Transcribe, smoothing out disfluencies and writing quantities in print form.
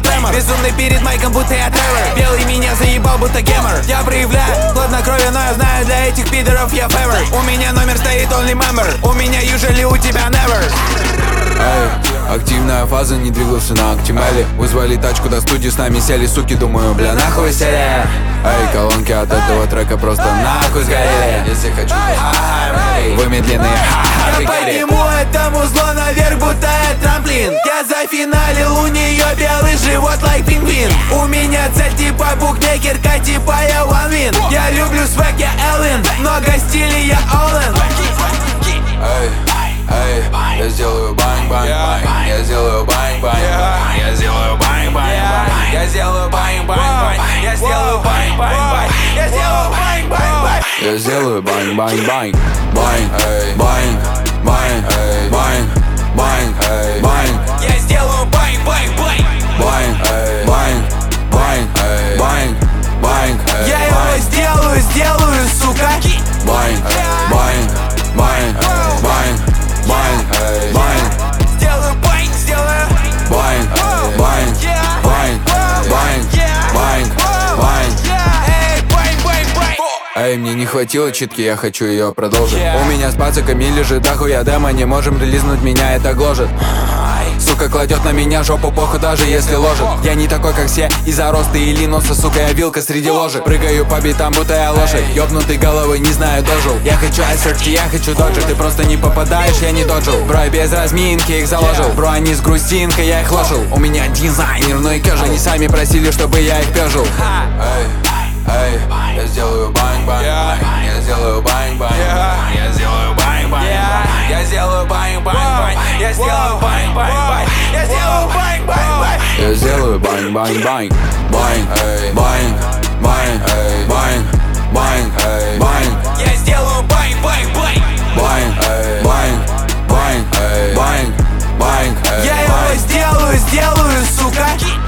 тремор. Безумный перед майком, будто я Тревор. Белый меня заебал, будто гемор. Я проявляю хладнокровие, но я знаю, для этих пидоров я февер. У меня номер стоит only member. У меня usually, у тебя never. Эй, активная фаза, не двигался на Актимеле. Вызвали тачку до студии, с нами сели, суки, думаю, бля, нахуй сели. Эй, колонки от этого трека просто нахуй сгорели. Если хочу, вы медленные, я подниму это музло наверх, будто это трамплин. Я зафиналил, у нее белый живот, like пингвин. У меня цель типа букмекерка, типа я one win. Я люблю свек, я Эллен, много стилей, я Олен. Эй, я сделаю бang-бang-бang. Я сделаю бang-бang-бang. Я сделаю бang-бang-бang. Я сделаю бang-бang-бang. Я сделаю бang-бang-бang. Я сделаю бang-бang-бang. Я сделаю бang-бang-бang. Бang, бang, бang, бang, бang, бang. Я сделаю бang-бang-бang. Бang, бang, бang, бang, бang. Я его сделаю, сука. Бang, бang, бang, бang. Байн, байн, сделаю байн, сделаю байн, байн, байн, байн, байн, байн. Эй, байн, байн, байн. Эй, мне не хватило читки, я хочу ее продолжить. У меня с пацаками лежит ахуя демо, не можем релизнуть, меня это гложет. Сука кладет на меня жопу, похуй даже если ложит. Я не такой как все, из-за роста или носа, сука, я вилка среди ложек. Прыгаю по битам, будто я лошадь. Ёбнутый головы, не знаю, дожил. Я хочу айсерчки, я хочу доджи. Ты просто не попадаешь, я не доджил. Бро, я без разминки их заложил. Бро, они с грустинкой, я их ложил. У меня дизайнер, но и кэжу. Они сами просили, чтобы я их пежил. Эй, я сделаю бang-бang. Я сделаю бang-бang. Я сделаю бang-бang. Я сделаю бang-бang. Я сделаю бang-бang. Я сделаю бang-бang. Я сделаю бang-бang-бang. Бang, бang, бang, бang, бang, бang. Я сделаю байн-байн-байн. Бang, бang, бang, бang, бang. Я его сделаю, сука.